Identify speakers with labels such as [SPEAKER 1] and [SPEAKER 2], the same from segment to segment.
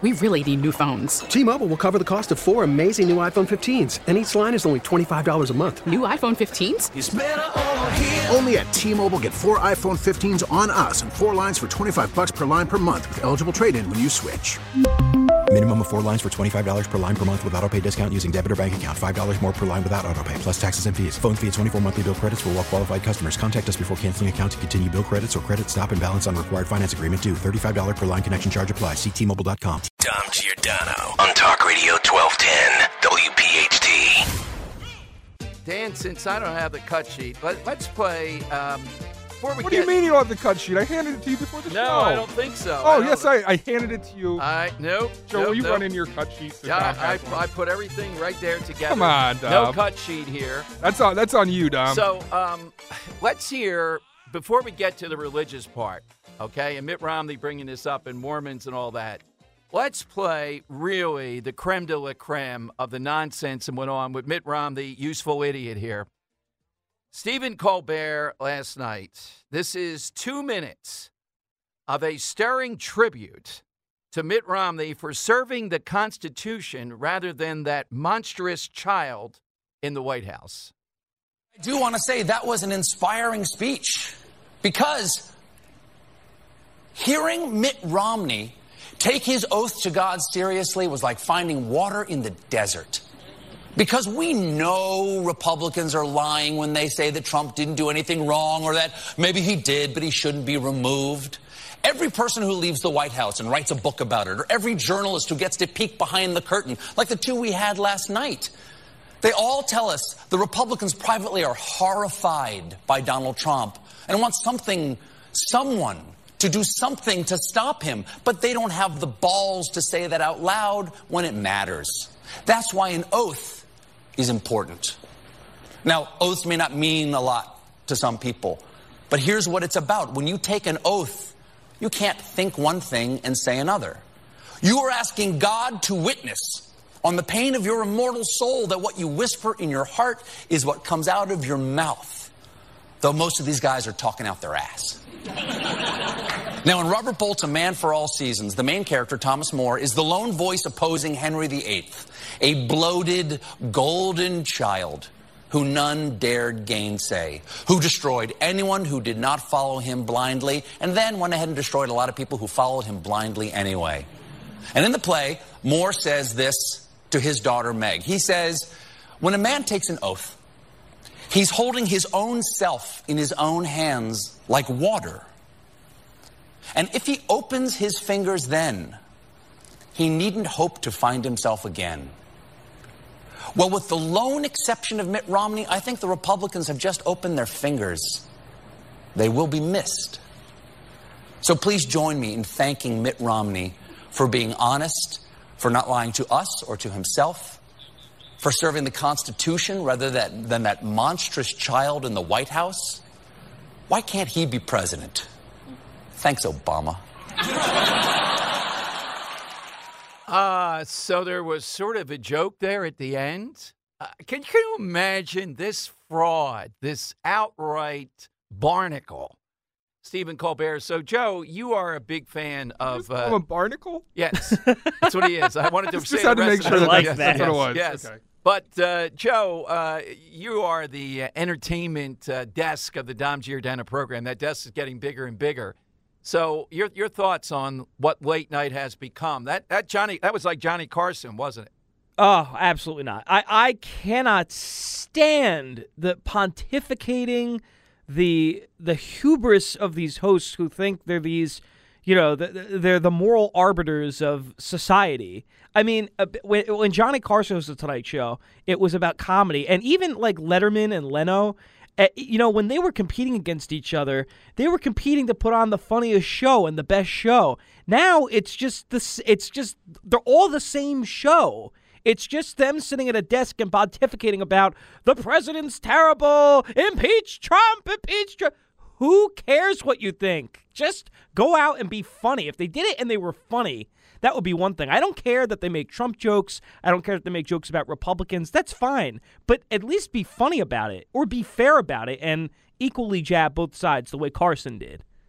[SPEAKER 1] We really need new phones.
[SPEAKER 2] T-Mobile will cover the cost of 4 amazing new iPhone 15s, and each line is only $25 a month.
[SPEAKER 1] New iPhone 15s?
[SPEAKER 3] It's better over here.
[SPEAKER 4] Only at T-Mobile, get 4 iPhone 15s on us and 4 lines for $25 per line per month with eligible trade-in when you switch.
[SPEAKER 5] Minimum of 4 lines for $25 per line per month with autopay discount using debit or bank account. $5 more per line without autopay, plus taxes and fees. Phone fee at 24 monthly bill credits for well-qualified customers. Contact us before canceling account to continue bill credits or credit stop and balance on required finance agreement due. $35 per line connection charge applies. See T-Mobile.com.
[SPEAKER 6] Dom Giordano on Talk Radio 1210 WPHT.
[SPEAKER 7] Dan, since I don't have the cut sheet, let's play.
[SPEAKER 8] What do you mean you don't have the cut sheet? I handed it to you before the show.
[SPEAKER 7] No, I don't think so.
[SPEAKER 8] Oh, yes, I handed it to you.
[SPEAKER 7] Nope.
[SPEAKER 8] Joe, will you run in your cut sheet? So
[SPEAKER 7] Yeah, I put everything right there together.
[SPEAKER 8] Come on, Dom.
[SPEAKER 7] No cut sheet here.
[SPEAKER 8] That's on you, Dom.
[SPEAKER 7] So let's hear, before we get to the religious part, okay, and Mitt Romney bringing this up and Mormons and all that, let's play really the creme de la creme of the nonsense and went on with Mitt Romney, useful idiot here. Stephen Colbert last night. This is 2 minutes of a stirring tribute to Mitt Romney for serving the Constitution rather than that monstrous child in the White House.
[SPEAKER 9] I do want to say that was an inspiring speech because hearing Mitt Romney take his oath to God seriously was like finding water in the desert. Because we know Republicans are lying when they say that Trump didn't do anything wrong or that maybe he did, but he shouldn't be removed. Every person who leaves the White House and writes a book about it, or every journalist who gets to peek behind the curtain, like the two we had last night, they all tell us the Republicans privately are horrified by Donald Trump and want someone to do something to stop him, but they don't have the balls to say that out loud when it matters. That's why an oath is important. Now, oaths may not mean a lot to some people, but here's what it's about. When you take an oath, you can't think one thing and say another. You are asking God to witness on the pain of your immortal soul that what you whisper in your heart is what comes out of your mouth, though most of these guys are talking out their ass. Now, in Robert Bolt's A Man for All Seasons, the main character, Thomas More, is the lone voice opposing Henry VIII, a bloated, golden child who none dared gainsay, who destroyed anyone who did not follow him blindly, and then went ahead and destroyed a lot of people who followed him blindly anyway. And in the play, More says this to his daughter, Meg. He says, when a man takes an oath, he's holding his own self in his own hands like water. And if he opens his fingers then, he needn't hope to find himself again. Well, with the lone exception of Mitt Romney, I think the Republicans have just opened their fingers. They will be missed. So please join me in thanking Mitt Romney for being honest, for not lying to us or to himself, for serving the Constitution rather than that monstrous child in the White House. Why can't he be president? Thanks, Obama.
[SPEAKER 7] So there was sort of a joke there at the end. Can you imagine this fraud, this outright barnacle? Stephen Colbert. So, Joe, you are a big fan of...
[SPEAKER 8] a barnacle?
[SPEAKER 7] Yes, that's what he is. I wanted to say
[SPEAKER 8] just had to make sure that's what it was.
[SPEAKER 7] Yes.
[SPEAKER 8] Okay.
[SPEAKER 7] But, Joe, you are the entertainment desk of the Dom Giordano program. That desk is getting bigger and bigger. So your thoughts on what late night has become? That was like Johnny Carson, wasn't it?
[SPEAKER 10] Oh, absolutely not. I cannot stand the pontificating, the hubris of these hosts who think they're these, they're the moral arbiters of society. I mean, when Johnny Carson was the Tonight Show, it was about comedy, and even like Letterman and Leno. When they were competing against each other, they were competing to put on the funniest show and the best show. Now it's just they're all the same show. It's just them sitting at a desk and pontificating about the president's terrible, impeach Trump. Who cares what you think? Just go out and be funny. If they did it and they were funny, that would be one thing. I don't care that they make Trump jokes. I don't care that they make jokes about Republicans. That's fine. But at least be funny about it or be fair about it and equally jab both sides the way Carson did.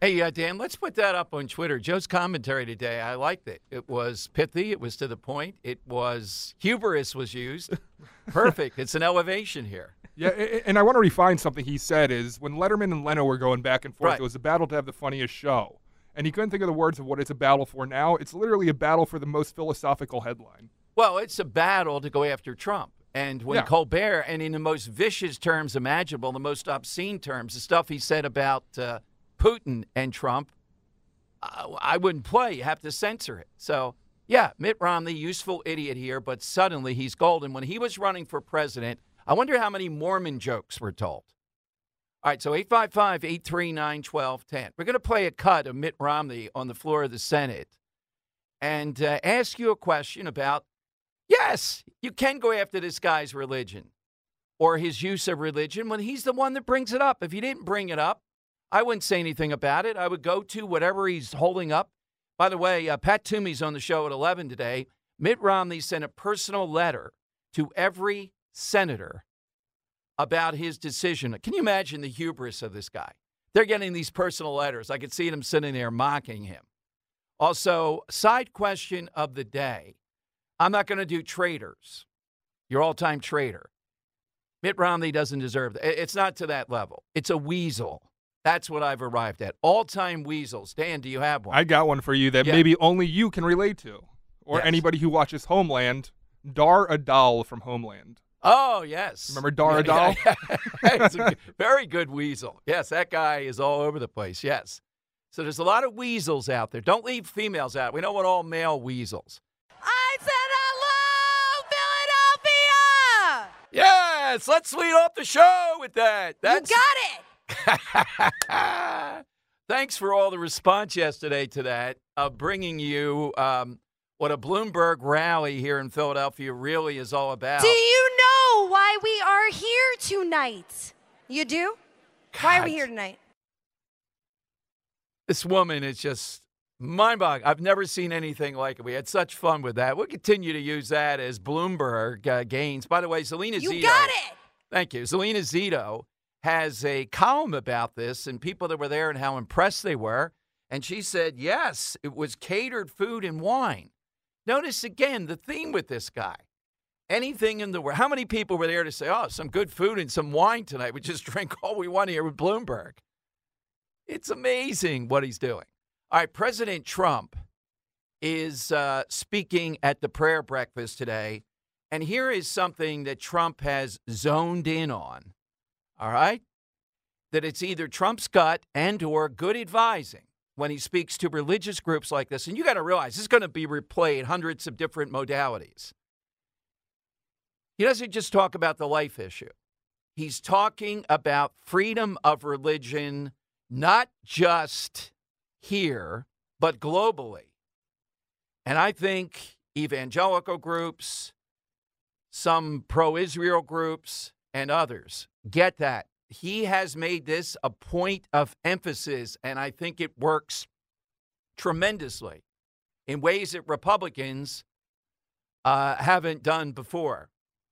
[SPEAKER 7] Hey, Dan, let's put that up on Twitter. Joe's commentary today, I liked it. It was pithy. It was to the point. It was hubris was used. Perfect. It's an elevation here.
[SPEAKER 8] Yeah, and I want to refine something he said is when Letterman and Leno were going back and forth,
[SPEAKER 7] Right.
[SPEAKER 8] It was a battle to have the funniest show. And he couldn't think of the words of what it's a battle for now. It's literally a battle for the most philosophical headline.
[SPEAKER 7] Well, it's a battle to go after Trump. And when Colbert, and in the most vicious terms imaginable, the most obscene terms, the stuff he said about Putin and Trump, I wouldn't play. You have to censor it. So, yeah, Mitt Romney, useful idiot here, but suddenly he's golden. When he was running for president, I wonder how many Mormon jokes were told. All right, so 855-839-1210. We're going to play a cut of Mitt Romney on the floor of the Senate and ask you a question about, yes, you can go after this guy's religion or his use of religion when he's the one that brings it up. If he didn't bring it up, I wouldn't say anything about it. I would go to whatever he's holding up. By the way, Pat Toomey's on the show at 11 today. Mitt Romney sent a personal letter to every senator about his decision. Can you imagine the hubris of this guy? They're getting these personal letters. I could see them sitting there mocking him. Also, side question of the day. I'm not going to do traitors, your all-time traitor. Mitt Romney doesn't deserve that. It's not to that level. It's a weasel. That's what I've arrived at. All-time weasels. Dan, do you have one?
[SPEAKER 8] I got one for you that maybe only you can relate to, or anybody who watches Homeland. Dar Adal from Homeland.
[SPEAKER 7] Oh, yes.
[SPEAKER 8] Remember Dar Adal?
[SPEAKER 7] It's a very good weasel. Yes, that guy is all over the place, yes. So there's a lot of weasels out there. Don't leave females out. We don't want all male weasels.
[SPEAKER 3] I said hello, Philadelphia!
[SPEAKER 7] Yes, let's lead off the show with that.
[SPEAKER 3] You got it!
[SPEAKER 7] Thanks for all the response yesterday to that, bringing you what a Bloomberg rally here in Philadelphia really is all about.
[SPEAKER 3] Do you know why we are here tonight? You do?
[SPEAKER 7] God.
[SPEAKER 3] Why are we here tonight?
[SPEAKER 7] This woman is just mind-boggling. I've never seen anything like it. We had such fun with that. We'll continue to use that as Bloomberg gains. By the way, Selena Zito.
[SPEAKER 3] You got it!
[SPEAKER 7] Thank you. Selena Zito has a column about this and people that were there and how impressed they were. And she said, yes, it was catered food and wine. Notice again the theme with this guy. Anything in the world. How many people were there to say, oh, some good food and some wine tonight? We just drink all we want here with Bloomberg. It's amazing what he's doing. All right, President Trump is speaking at the prayer breakfast today. And here is something that Trump has zoned in on. All right? That it's either Trump's gut and or good advising when he speaks to religious groups like this. And you got to realize this is going to be replayed hundreds of different modalities. He doesn't just talk about the life issue. He's talking about freedom of religion, not just here, but globally. And I think evangelical groups, some pro-Israel groups, and others get that. He has made this a point of emphasis, and I think it works tremendously in ways that Republicans haven't done before.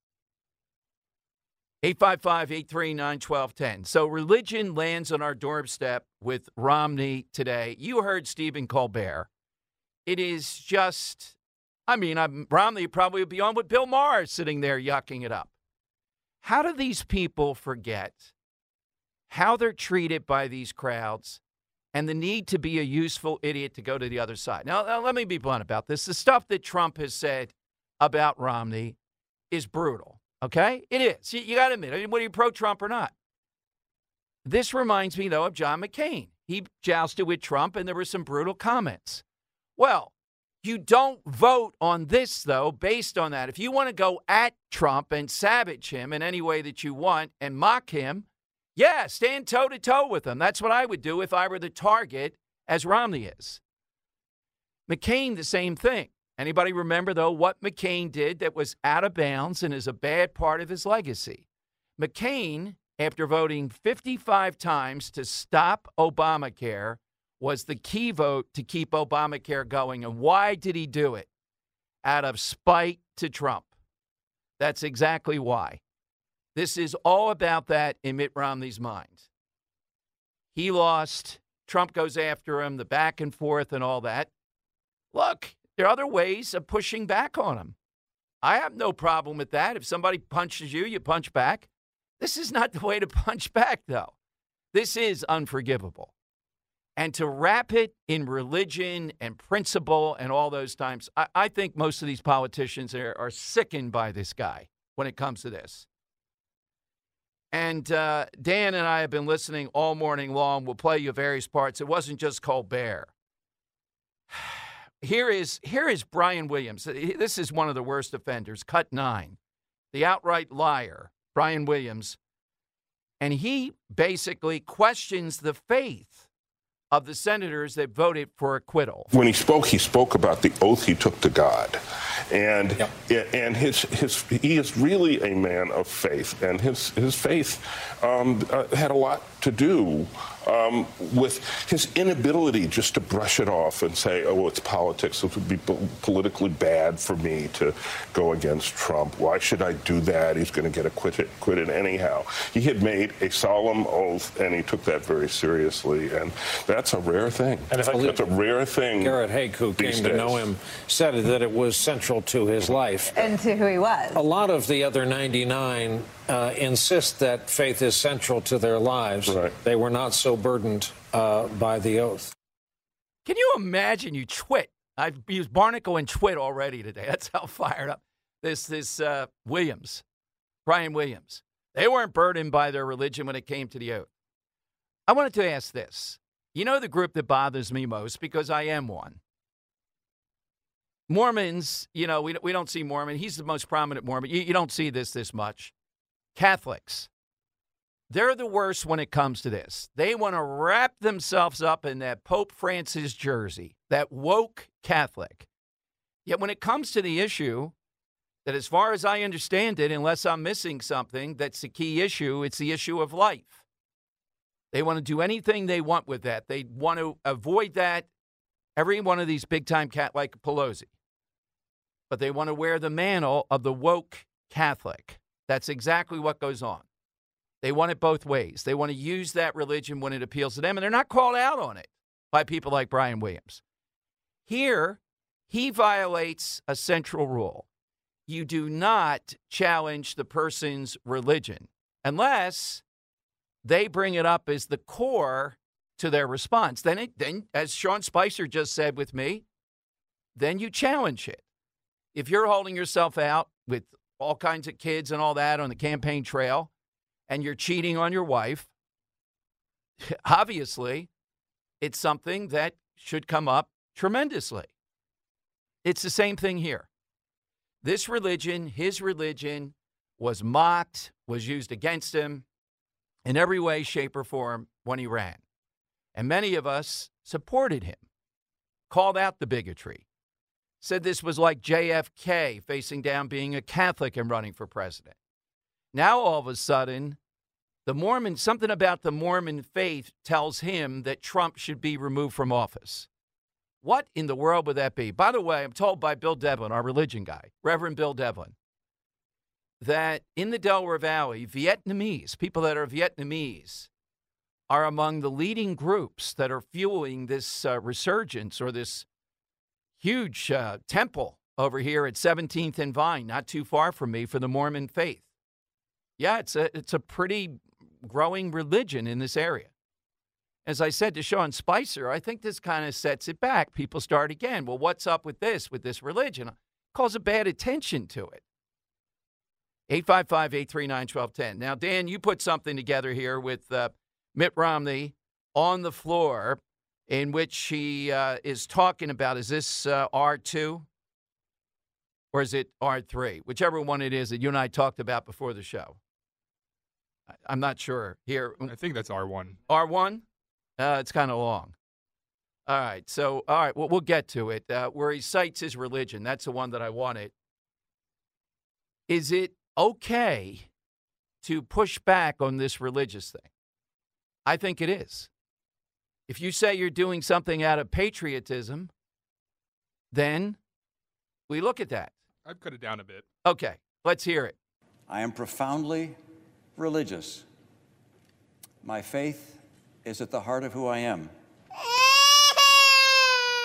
[SPEAKER 7] 855-839-1210. So religion lands on our doorstep with Romney today. You heard Stephen Colbert. It is just, Romney probably would be on with Bill Maher sitting there yucking it up. How do these people forget how they're treated by these crowds and the need to be a useful idiot to go to the other side? Now, let me be blunt about this. The stuff that Trump has said about Romney is brutal, okay? It is. You got to admit it. Whether you're pro-Trump or not. This reminds me, though, of John McCain. He jousted with Trump, and there were some brutal comments. Well, you don't vote on this, though, based on that. If you want to go at Trump and savage him in any way that you want and mock him, yeah, stand toe-to-toe with him. That's what I would do if I were the target, as Romney is. McCain, the same thing. Anybody remember, though, what McCain did that was out of bounds and is a bad part of his legacy? McCain, after voting 55 times to stop Obamacare, was the key vote to keep Obamacare going. And why did he do it? Out of spite to Trump. That's exactly why. This is all about that in Mitt Romney's mind. He lost Trump goes after him, the back and forth and all that. Look, there are other ways of pushing back on him. I have no problem with that. If somebody punches you, you punch back. This is not the way to punch back, though. This is unforgivable. And to wrap it in religion and principle and all those times, I think most of these politicians are sickened by this guy when it comes to this. And Dan and I have been listening all morning long. We'll play you various parts. It wasn't just Colbert. Here is Brian Williams. This is one of the worst offenders, cut 9, the outright liar, Brian Williams. And he basically questions the faith of the senators that voted for acquittal.
[SPEAKER 11] When he spoke about the oath he took to God. And he is really a man of faith, and his faith had a lot to do with his inability just to brush it off and say, oh, it's politics. It would be politically bad for me to go against Trump. Why should I do that? He's going to get acquitted anyhow. He had made a solemn oath, and he took that very seriously, and that's a rare thing. And that's a rare thing.
[SPEAKER 12] Garrett Haake, who came to know him, said that it was central to his life.
[SPEAKER 13] And to who he was.
[SPEAKER 12] A lot of the other 99 insist that faith is central to their lives. Right. They were not so burdened by the oath.
[SPEAKER 7] Can you imagine? You twit. I've used Barnacle and twit already today. That's how fired up this Williams, Brian Williams. They weren't burdened by their religion when it came to the oath. I wanted to ask this. You know the group that bothers me most, because I am one. Mormons, we don't see Mormon. He's the most prominent Mormon. You don't see this much. Catholics. They're the worst when it comes to this. They want to wrap themselves up in that Pope Francis jersey, that woke Catholic. Yet when it comes to the issue, that as far as I understand it, unless I'm missing something, that's the key issue, it's the issue of life. They want to do anything they want with that. They want to avoid that, every one of these big-time cat like Pelosi. But they want to wear the mantle of the woke Catholic. That's exactly what goes on. They want it both ways. They want to use that religion when it appeals to them, and they're not called out on it by people like Brian Williams. Here, he violates a central rule. You do not challenge the person's religion unless they bring it up as the core to their response. Then, as Sean Spicer just said with me, then you challenge it. If you're holding yourself out with all kinds of kids and all that on the campaign trail, and you're cheating on your wife, obviously, it's something that should come up tremendously. It's the same thing here. This religion, his religion, was mocked, was used against him in every way, shape, or form when he ran. And many of us supported him, called out the bigotry, said this was like JFK facing down being a Catholic and running for president. Now, all of a sudden, something about the Mormon faith tells him that Trump should be removed from office. What in the world would that be? By the way, I'm told by Bill Devlin, our religion guy, Reverend Bill Devlin, that in the Delaware Valley, Vietnamese, people that are Vietnamese, are among the leading groups that are fueling this resurgence or this huge temple over here at 17th and Vine, not too far from me, for the Mormon faith. Yeah, it's a pretty growing religion in this area. As I said to Sean Spicer, I think this kind of sets it back. People start again. Well, what's up with this religion? It calls a bad attention to it. 855-839-1210. Now, Dan, you put something together here with Mitt Romney on the floor in which he is talking about, is this R2 or is it R3? Whichever one it is that you and I talked about before the show. I'm not sure here.
[SPEAKER 8] I think that's R1.
[SPEAKER 7] R1? It's kind of long. All right. So, well, we'll get to it. Where he cites his religion. That's the one that I wanted. Is it okay to push back on this religious thing? I think it is. If you say you're doing something out of patriotism, then we look at that.
[SPEAKER 8] I've cut it down a bit.
[SPEAKER 7] Okay. Let's hear it.
[SPEAKER 14] I am profoundly religious. My faith is at the heart of who I am.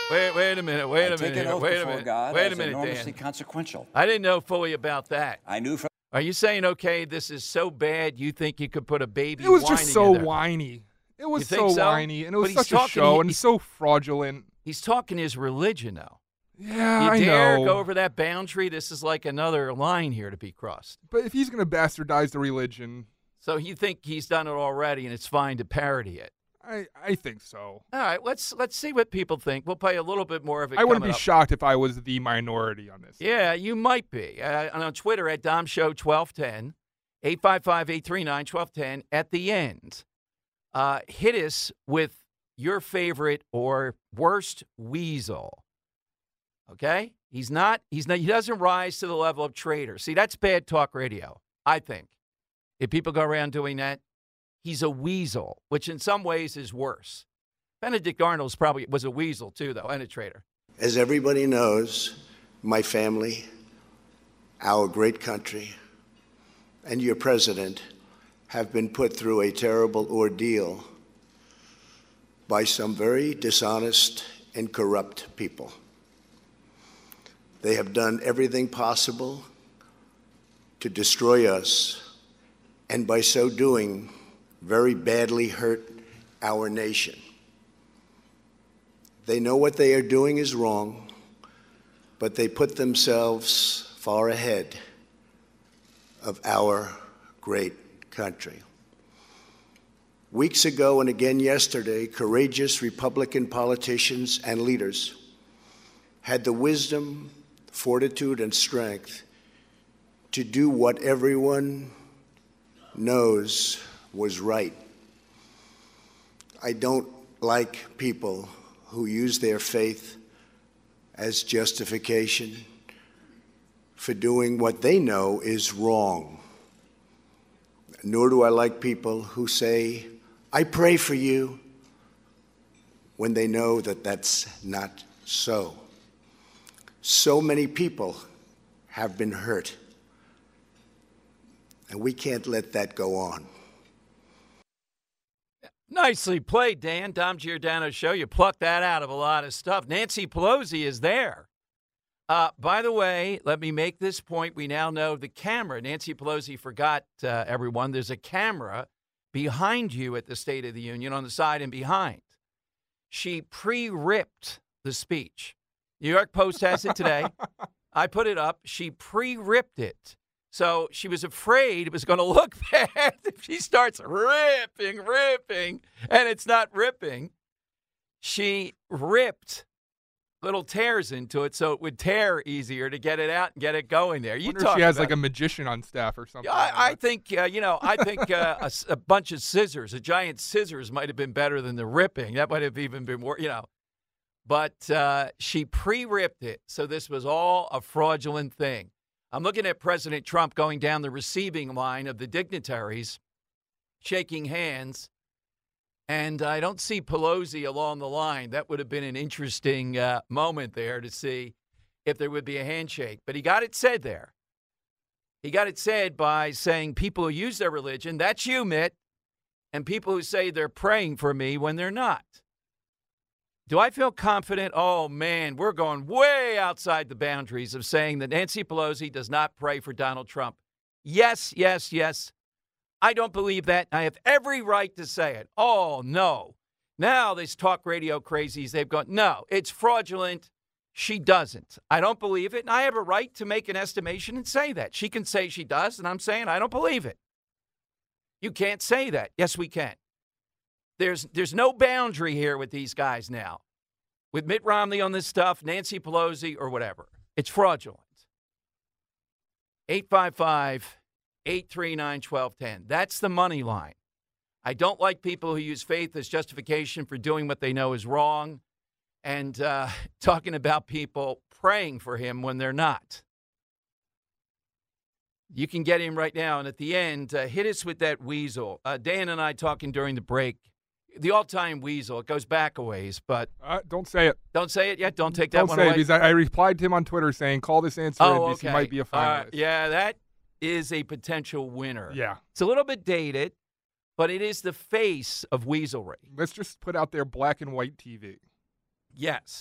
[SPEAKER 7] Wait a minute. Wait a
[SPEAKER 14] Take an
[SPEAKER 7] minute.
[SPEAKER 14] oath
[SPEAKER 7] Wait a
[SPEAKER 14] before
[SPEAKER 7] minute.
[SPEAKER 14] God
[SPEAKER 7] Wait a
[SPEAKER 14] as
[SPEAKER 7] minute,
[SPEAKER 14] enormously
[SPEAKER 7] Dan.
[SPEAKER 14] consequential.
[SPEAKER 7] I didn't know fully about that.
[SPEAKER 14] I knew from.
[SPEAKER 7] Are you saying, okay, this is so bad you think you could put a baby
[SPEAKER 8] It was
[SPEAKER 7] whining
[SPEAKER 8] just so
[SPEAKER 7] in there?
[SPEAKER 8] whiny. It was
[SPEAKER 7] You think
[SPEAKER 8] so
[SPEAKER 7] so?
[SPEAKER 8] whiny, and it was
[SPEAKER 7] But he's
[SPEAKER 8] such a
[SPEAKER 7] talking-
[SPEAKER 8] show, and
[SPEAKER 7] he's-
[SPEAKER 8] so fraudulent.
[SPEAKER 7] He's talking his religion, though.
[SPEAKER 8] Yeah,
[SPEAKER 7] You dare
[SPEAKER 8] know.
[SPEAKER 7] go over that boundary? This is like another line here to be crossed.
[SPEAKER 8] But if he's going to bastardize the religion,
[SPEAKER 7] So you think he's done it already, and it's fine to parody it?
[SPEAKER 8] I think so.
[SPEAKER 7] All right, let's see what people think. We'll play a little bit more of it.
[SPEAKER 8] I wouldn't
[SPEAKER 7] coming
[SPEAKER 8] be
[SPEAKER 7] up.
[SPEAKER 8] shocked if I was the minority on this.
[SPEAKER 7] Yeah, you might be. And on Twitter at DomShow1210, 855-839-1210. At the end, hit us with your favorite or worst weasel. Okay? He doesn't rise to the level of traitor. See, that's bad talk radio, I think. If people go around doing that, he's a weasel, which in some ways is worse. Benedict Arnold probably was a weasel too, though, and a traitor.
[SPEAKER 13] As everybody knows, my family, our great country, and your president have been put through a terrible ordeal by some very dishonest and corrupt people. They have done everything possible to destroy us, and by so doing, very badly hurt our nation. They know what they are doing is wrong, but they put themselves far ahead of our great country. Weeks ago and again yesterday, courageous Republican politicians and leaders had the wisdom, fortitude, and strength to do what everyone knows was right. I don't like people who use their faith as justification for doing what they know is wrong. Nor do I like people who say, I pray for you, when they know that that's not so. So many people have been hurt, and we can't let that go on.
[SPEAKER 7] Nicely played, Dan. Dom Giordano Show. You plucked that out of a lot of stuff. Nancy Pelosi is there. By the way, let me make this point. We now know the camera. Nancy Pelosi forgot, everyone, there's a camera behind you at the State of the Union, on the side and behind. She pre-ripped the speech. New York Post has it today. I put it up. She pre-ripped it. So she was afraid it was going to look bad if she starts ripping, and it's not ripping. She ripped little tears into it so it would tear easier to get it out and get it going there.
[SPEAKER 8] I wonder if she has like a magician on staff or something.
[SPEAKER 7] I think, a bunch of scissors, a giant scissors might have been better than the ripping. That might have even been more, But she pre-ripped it, so this was all a fraudulent thing. I'm looking at President Trump going down the receiving line of the dignitaries, shaking hands, and I don't see Pelosi along the line. That would have been an interesting moment there to see if there would be a handshake. But he got it said there. He got it said by saying people who use their religion, that's you, Mitt, and people who say they're praying for me when they're not. Do I feel confident? Oh, man, we're going way outside the boundaries of saying that Nancy Pelosi does not pray for Donald Trump. Yes. I don't believe that. I have every right to say it. Oh, no. Now these talk radio crazies, they've gone, no, it's fraudulent. She doesn't. I don't believe it, and I have a right to make an estimation and say that. She can say she does, and I'm saying I don't believe it. You can't say that. Yes, we can. There's no boundary here with these guys now. With Mitt Romney on this stuff, Nancy Pelosi, or whatever. It's fraudulent. 855-839-1210. That's the money line. I don't like people who use faith as justification for doing what they know is wrong and talking about people praying for him when they're not. You can get him right now. And at the end, hit us with that weasel. Dan and I talking during the break. The all-time weasel. It goes back a ways, but...
[SPEAKER 8] don't say it.
[SPEAKER 7] Don't say it yet? Don't take that
[SPEAKER 8] don't
[SPEAKER 7] one
[SPEAKER 8] say
[SPEAKER 7] away?
[SPEAKER 8] It because I replied to him on Twitter saying, call this answer and
[SPEAKER 7] okay.
[SPEAKER 8] he might be a finalist.
[SPEAKER 7] Yeah, that is a potential winner.
[SPEAKER 8] Yeah.
[SPEAKER 7] It's a little bit dated, but it is the face of weaselry.
[SPEAKER 8] Let's just put out there black and white TV.
[SPEAKER 7] Yes.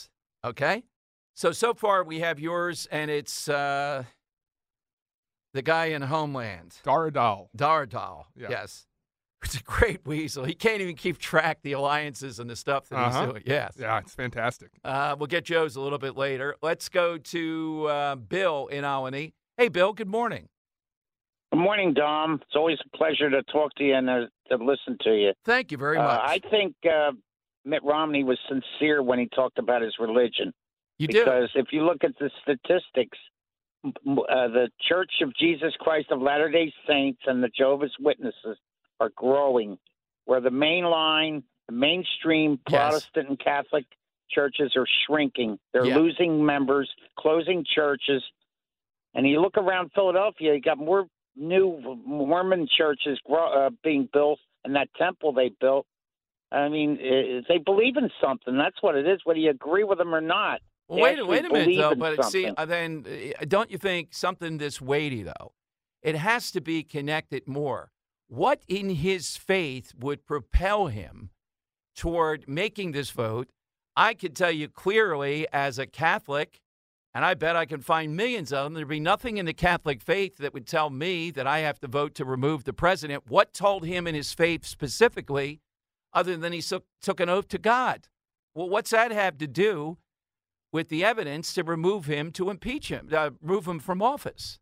[SPEAKER 7] Okay? So far we have yours, and it's the guy in Homeland.
[SPEAKER 8] Dar Adal.
[SPEAKER 7] Dar Adal,
[SPEAKER 8] Yeah.
[SPEAKER 7] yes. It's a great weasel. He can't even keep track the alliances and the stuff that he's doing. Yes.
[SPEAKER 8] Yeah, it's fantastic.
[SPEAKER 7] We'll get Joe's a little bit later. Let's go to Bill in Albany. Hey, Bill, good morning.
[SPEAKER 15] Good morning, Dom. It's always a pleasure to talk to you and to listen to you.
[SPEAKER 7] Thank you very much.
[SPEAKER 15] I think Mitt Romney was sincere when he talked about his religion. Because if you look at the statistics, the Church of Jesus Christ of Latter-day Saints and the Jehovah's Witnesses are growing, where the mainstream Protestant and Catholic churches are shrinking. They're losing members, closing churches. And you look around Philadelphia, you got more new Mormon churches being built, and that temple they built. I mean, they believe in something. That's what it is, whether you agree with them or not.
[SPEAKER 7] Well, wait a minute, though. But see, then don't you think something this weighty, though, it has to be connected more. What in his faith would propel him toward making this vote? I could tell you clearly as a Catholic, and I bet I can find millions of them, there'd be nothing in the Catholic faith that would tell me that I have to vote to remove the president. What told him in his faith specifically, other than he took an oath to God? Well, what's that have to do with the evidence to remove him, to impeach him, remove him from office?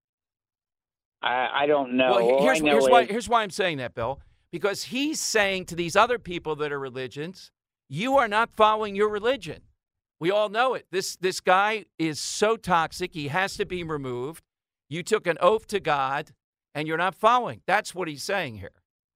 [SPEAKER 15] I don't know.
[SPEAKER 7] Well, here's why I'm saying that, Bill. Because he's saying to these other people that are religions, you are not following your religion. We all know it. This guy is so toxic, he has to be removed. You took an oath to God, and you're not following. That's what he's saying here.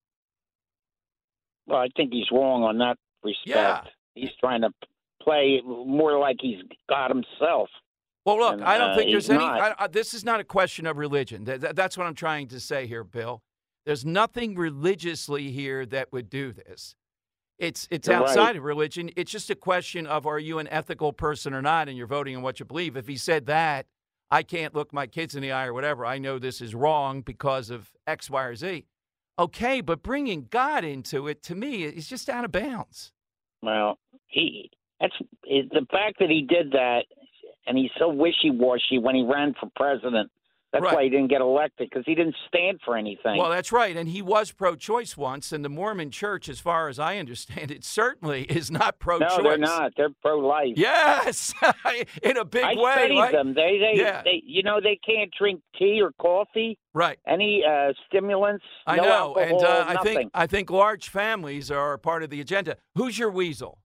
[SPEAKER 15] Well, I think he's wrong on that respect.
[SPEAKER 7] Yeah.
[SPEAKER 15] He's trying to play more like he's God himself.
[SPEAKER 7] Well, look, I don't think there's any.
[SPEAKER 15] not.
[SPEAKER 7] This is not a question of religion. That's what I'm trying to say here, Bill. There's nothing religiously here that would do this. It's
[SPEAKER 15] You're
[SPEAKER 7] outside
[SPEAKER 15] right.
[SPEAKER 7] of religion. It's just a question of, are you an ethical person or not, and you're voting on what you believe. If he said that, I can't look my kids in the eye or whatever. I know this is wrong because of X, Y, or Z. Okay, but bringing God into it, to me, is just out of bounds.
[SPEAKER 15] Well, that's the fact that he did that, and he's so wishy-washy when he ran for president. That's why he didn't get elected, because he didn't stand for anything.
[SPEAKER 7] Well, that's right. And he was pro-choice once, and the Mormon church, as far as I understand it, certainly is not pro-choice.
[SPEAKER 15] No, they're not. They're pro-life.
[SPEAKER 7] Yes, in a big
[SPEAKER 15] I
[SPEAKER 7] way.
[SPEAKER 15] studied
[SPEAKER 7] Right?
[SPEAKER 15] them. They, they can't drink tea or coffee.
[SPEAKER 7] Right.
[SPEAKER 15] Any stimulants.
[SPEAKER 7] I
[SPEAKER 15] no
[SPEAKER 7] know, and
[SPEAKER 15] alcohol,
[SPEAKER 7] I think large families are part of the agenda. Who's your weasel?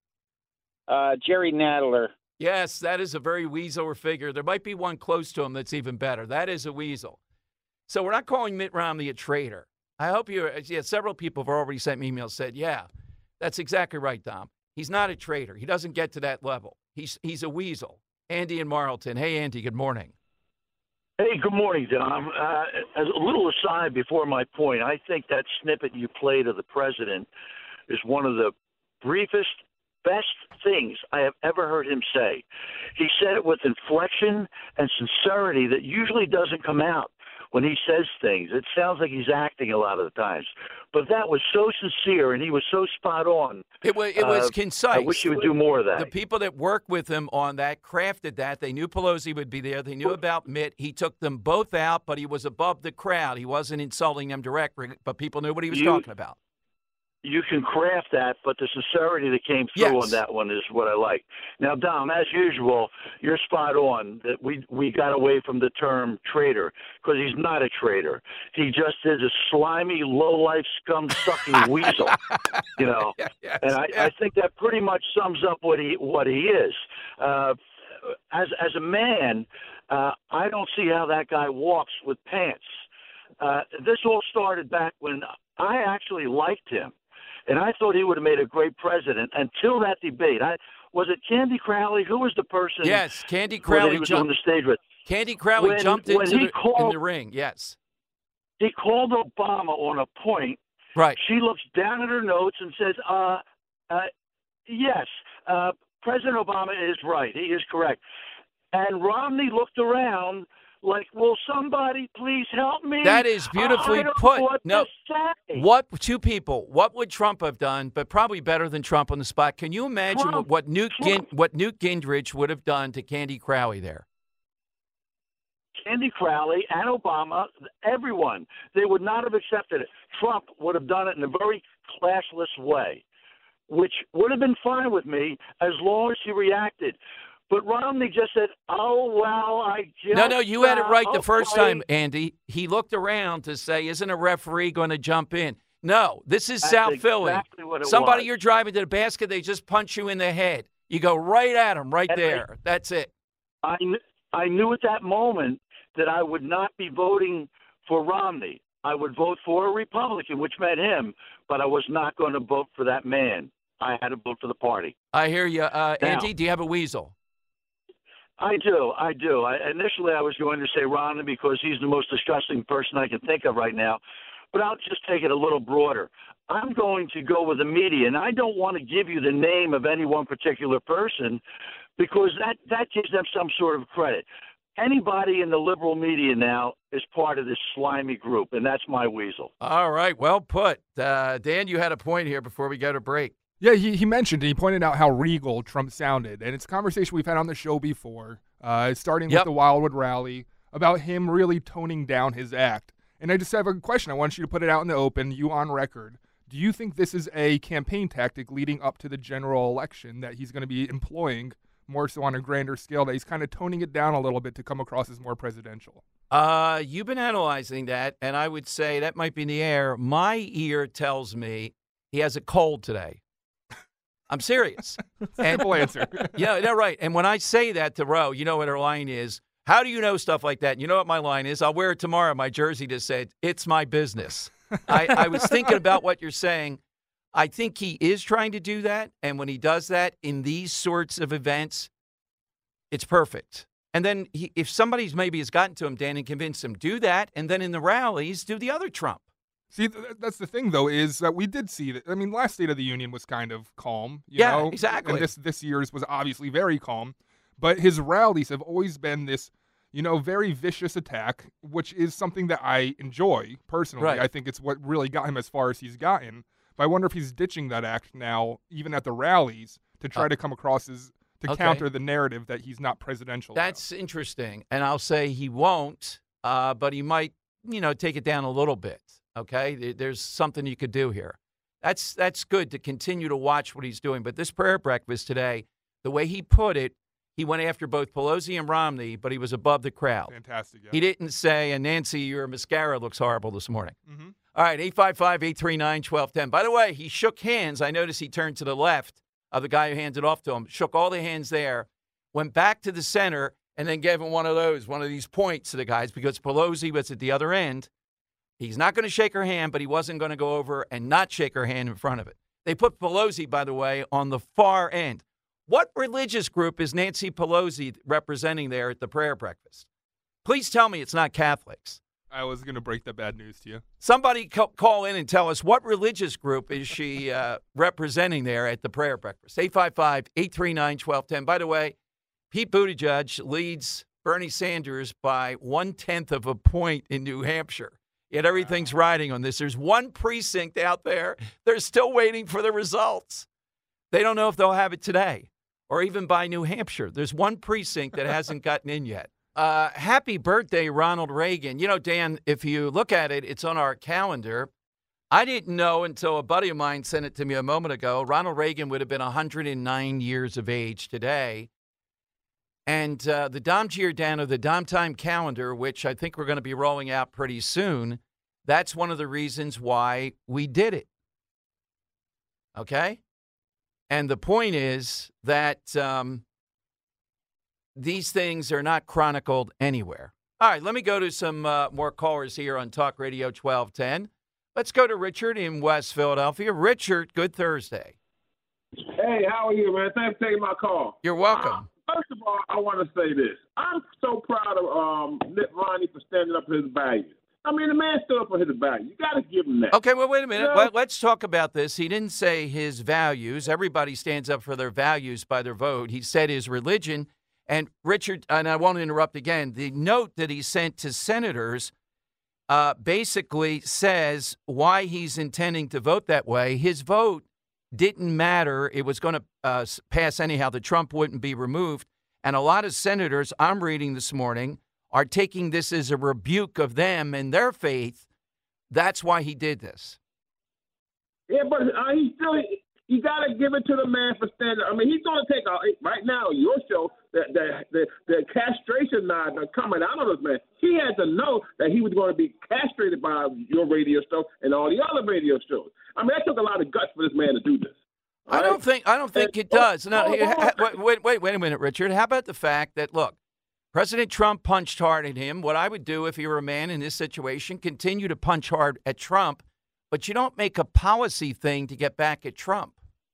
[SPEAKER 15] Jerry Nadler.
[SPEAKER 7] Yes, that is a very weasel figure. There might be one close to him that's even better. That is a weasel. So we're not calling Mitt Romney a traitor. I hope several people have already sent me emails said, yeah, that's exactly right, Dom. He's not a traitor. He doesn't get to that level. He's a weasel. Andy in Marlton. Hey, Andy, good morning.
[SPEAKER 16] Hey, good morning, Dom. A little aside before my point, I think that snippet you played of the president is one of the briefest, best things I have ever heard him say. He said it with inflection and sincerity that usually doesn't come out when he says things. It sounds like he's acting a lot of the times. But that was so sincere, and he was so spot on.
[SPEAKER 7] It was concise.
[SPEAKER 16] I wish he would do more of that.
[SPEAKER 7] The people that worked with him on that crafted that. They knew Pelosi would be there. They knew about Mitt. He took them both out, but he was above the crowd. He wasn't insulting them directly, but people knew what he was talking about.
[SPEAKER 16] You can craft that, but the sincerity that came through on that one is what I like. Now, Dom, as usual, you're spot on that we got away from the term traitor, because he's not a traitor. He just is a slimy, low-life, scum-sucking weasel, you know. And I think that pretty much sums up what he is. As a man, I don't see how that guy walks with pants. This all started back when I actually liked him. And I thought he would have made a great president until that debate. Was it Candy Crowley? Who was the person?
[SPEAKER 7] Yes, Candy Crowley
[SPEAKER 16] he was on the stage with.
[SPEAKER 7] Candy Crowley jumped in the ring. Yes,
[SPEAKER 16] he called Obama on a point.
[SPEAKER 7] Right.
[SPEAKER 16] She looks down at her notes and says, "Yes, President Obama is right. He is correct." And Romney looked around like, will somebody please help me?
[SPEAKER 7] That is beautifully
[SPEAKER 16] I don't
[SPEAKER 7] put.
[SPEAKER 16] know what
[SPEAKER 7] No,
[SPEAKER 16] to say.
[SPEAKER 7] What would Trump have done, but probably better than Trump on the spot? Can you imagine what Newt Gingrich would have done to Candy Crowley there?
[SPEAKER 16] Candy Crowley and Obama, everyone, they would not have accepted it. Trump would have done it in a very classless way, which would have been fine with me as long as he reacted. But Romney just said, "Oh, well, I just..."
[SPEAKER 7] No, you had it right the first time, Andy. He looked around to say, isn't a referee going to jump in? No, this is South Philly.
[SPEAKER 16] What it
[SPEAKER 7] Somebody
[SPEAKER 16] was.
[SPEAKER 7] you're driving to the basket, they just punch you in the head. You go right at them right there. That's it.
[SPEAKER 16] I knew at that moment that I would not be voting for Romney. I would vote for a Republican, which meant him, but I was not going to vote for that man. I had to vote for the party.
[SPEAKER 7] I hear you. Andy, do you have a weasel?
[SPEAKER 16] I do. Initially, I was going to say Romney because he's the most disgusting person I can think of right now, but I'll just take it a little broader. I'm going to go with the media, and I don't want to give you the name of any one particular person because that gives them some sort of credit. Anybody in the liberal media now is part of this slimy group, and that's my weasel.
[SPEAKER 7] All right, well put. Dan, you had a point here before we go to break.
[SPEAKER 8] Yeah, he mentioned, and he pointed out how regal Trump sounded. And it's a conversation we've had on the show before, starting with the Wildwood rally, about him really toning down his act. And I just have a question. I want you to put it out in the open, you on record. Do you think this is a campaign tactic leading up to the general election that he's going to be employing more so on a grander scale, that he's kind of toning it down a little bit to come across as more presidential?
[SPEAKER 7] You've been analyzing that, and I would say that might be in the air. My ear tells me he has a cold today. I'm serious.
[SPEAKER 8] Simple answer.
[SPEAKER 7] Yeah, right. And when I say that to Ro, you know what her line is. How do you know stuff like that? You know what my line is? I'll wear it tomorrow. My jersey just said, "It's my business." I was thinking about what you're saying. I think he is trying to do that. And when he does that in these sorts of events, it's perfect. And then if somebody's maybe has gotten to him, Dan, and convinced him, do that. And then in the rallies, do the other Trump.
[SPEAKER 8] See, that's the thing, though, is that we did see that. I mean, last State of the Union was kind of calm. You know?
[SPEAKER 7] Exactly.
[SPEAKER 8] And this year's was obviously very calm. But his rallies have always been this, very vicious attack, which is something that I enjoy personally.
[SPEAKER 7] Right.
[SPEAKER 8] I think it's what really got him as far as he's gotten. But I wonder if he's ditching that act now, even at the rallies, to try to come across as counter the narrative that he's not presidential.
[SPEAKER 7] That's interesting. And I'll say he won't, but he might, take it down a little bit. Okay, there's something you could do here. That's good to continue to watch what he's doing. But this prayer breakfast today, the way he put it, he went after both Pelosi and Romney, but he was above the crowd.
[SPEAKER 8] Fantastic. Yeah.
[SPEAKER 7] He didn't say, and Nancy, your mascara looks horrible this morning.
[SPEAKER 8] Mm-hmm.
[SPEAKER 7] All right, 855-839-1210. By the way, he shook hands. I noticed he turned to the left of the guy who handed it off to him, shook all the hands there, went back to the center, and then gave him one of these points to the guys because Pelosi was at the other end. He's not going to shake her hand, but he wasn't going to go over and not shake her hand in front of it. They put Pelosi, by the way, on the far end. What religious group is Nancy Pelosi representing there at the prayer breakfast? Please tell me it's not Catholics.
[SPEAKER 8] I was going to break the bad news to you.
[SPEAKER 7] Somebody call in and tell us what religious group is she representing there at the prayer breakfast. 855-839-1210. By the way, Pete Buttigieg leads Bernie Sanders by 1/10 of a point in New Hampshire. Yet everything's riding on this. There's one precinct out there. They're still waiting for the results. They don't know if they'll have it today or even by New Hampshire. There's one precinct that hasn't gotten in yet. Happy birthday, Ronald Reagan. Dan, if you look at it, it's on our calendar. I didn't know until a buddy of mine sent it to me a moment ago. Ronald Reagan would have been 109 years of age today. And the Dom Giordano, the Dom Time calendar, which I think we're going to be rolling out pretty soon, that's one of the reasons why we did it. Okay? And the point is that these things are not chronicled anywhere. All right, let me go to some more callers here on Talk Radio 1210. Let's go to Richard in West Philadelphia. Richard, good Thursday.
[SPEAKER 17] Hey, how are you, man? Thanks for taking my call.
[SPEAKER 7] You're welcome.
[SPEAKER 17] First of all, I want to say this. I'm so proud of Mitt Romney for standing up for his values. I mean, the man stood up for his values. You got to give him that.
[SPEAKER 7] Okay, well, wait a minute. Let's talk about this. He didn't say his values. Everybody stands up for their values by their vote. He said his religion. And Richard, and I won't interrupt again, the note that he sent to senators basically says why he's intending to vote that way. His vote didn't matter. It was going to pass anyhow. The Trump wouldn't be removed. And a lot of senators I'm reading this morning are taking this as a rebuke of them and their faith. That's why he did this.
[SPEAKER 17] Yeah, but you got to give it to the man for standing. I mean, he's going to take right now your show the castration knives are coming out of this man. He had to know that he was going to be castrated by your radio show and all the other radio shows. I mean, that took a lot of guts for this man to do this.
[SPEAKER 7] I don't think it does. No, wait a minute, Richard. How about the fact that, look, President Trump punched hard at him. What I would do if you were a man in this situation, continue to punch hard at Trump, but you don't make a policy thing to get back at Trump.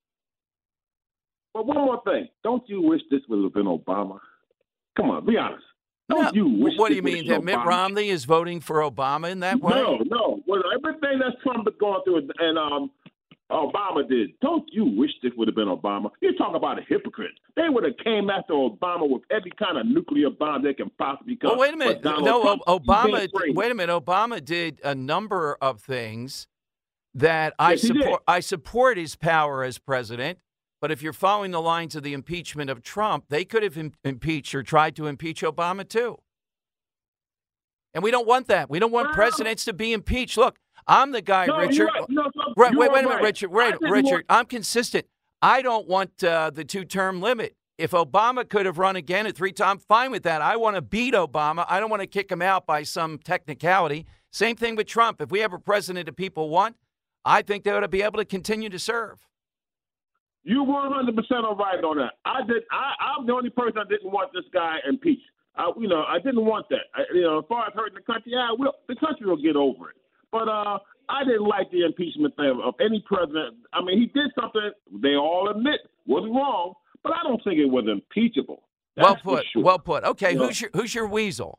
[SPEAKER 17] But one more thing. Don't you wish this would have been Obama? Come on, be honest. Don't you wish
[SPEAKER 7] what do you mean, that Mitt Romney is voting for Obama in that way?
[SPEAKER 17] No. Well, everything that Trump is going through and Obama did. Don't you wish this would have been Obama? You talk about a hypocrite. They would have came after Obama with every kind of nuclear bomb they can possibly come.
[SPEAKER 7] Well, wait a minute. Obama. Wait a minute. Obama did a number of things that I support. I support his power as president. But if you're following the lines of the impeachment of Trump, they could have impeached or tried to impeach Obama too. And we don't want that. We don't want presidents to be impeached. Look, I'm the guy, Richard. Wait a minute, Richard. Richard, I'm consistent. I don't want the 2-term limit. If Obama could have run again at 3 times, I'm fine with that. I want to beat Obama. I don't want to kick him out by some technicality. Same thing with Trump. If we have a president that people want, I think they ought to be able to continue to serve.
[SPEAKER 17] You 100% are right on that. I'm the only person that didn't want this guy impeached. I didn't want that. As far as hurting the country, the country will get over it. But I didn't like the impeachment thing of any president. I mean, he did something they all admit was wrong, but I don't think it was impeachable.
[SPEAKER 7] Well put. Okay, who's your weasel?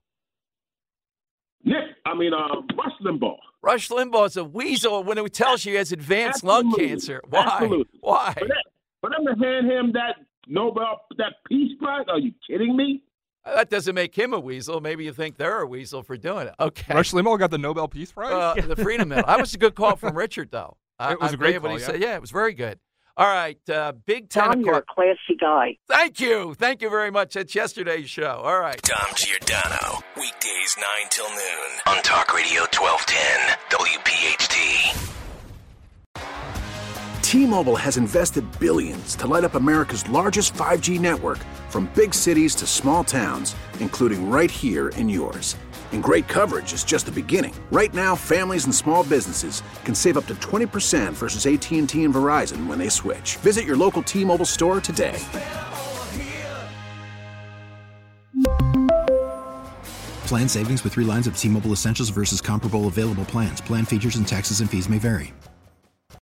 [SPEAKER 17] Rush Limbaugh.
[SPEAKER 7] Rush Limbaugh is a weasel when he tells you he has advanced lung cancer. Why?
[SPEAKER 17] Absolutely.
[SPEAKER 7] Why?
[SPEAKER 17] For them to hand him that Peace Prize? Are you kidding me?
[SPEAKER 7] That doesn't make him a weasel. Maybe you think they're a weasel for doing it. Okay.
[SPEAKER 8] Rush Limbaugh got the Nobel Peace Prize?
[SPEAKER 7] The Freedom Medal. That was a good call from Richard, though.
[SPEAKER 8] It was a great call,
[SPEAKER 7] said. Yeah, it was very good. All right, Big 10
[SPEAKER 18] Tom, you're a classy guy.
[SPEAKER 7] Thank you. Thank you very much. That's yesterday's show. All right.
[SPEAKER 6] Dom Giordano, weekdays 9 till noon on Talk Radio 1210 WPHT.
[SPEAKER 4] T-Mobile has invested billions to light up America's largest 5G network, from big cities to small towns, including right here in yours. And great coverage is just the beginning. Right now, families and small businesses can save up to 20% versus AT&T and Verizon when they switch. Visit your local T-Mobile store today.
[SPEAKER 5] Plan savings with 3 lines of T-Mobile Essentials versus comparable available plans. Plan features and taxes and fees may vary.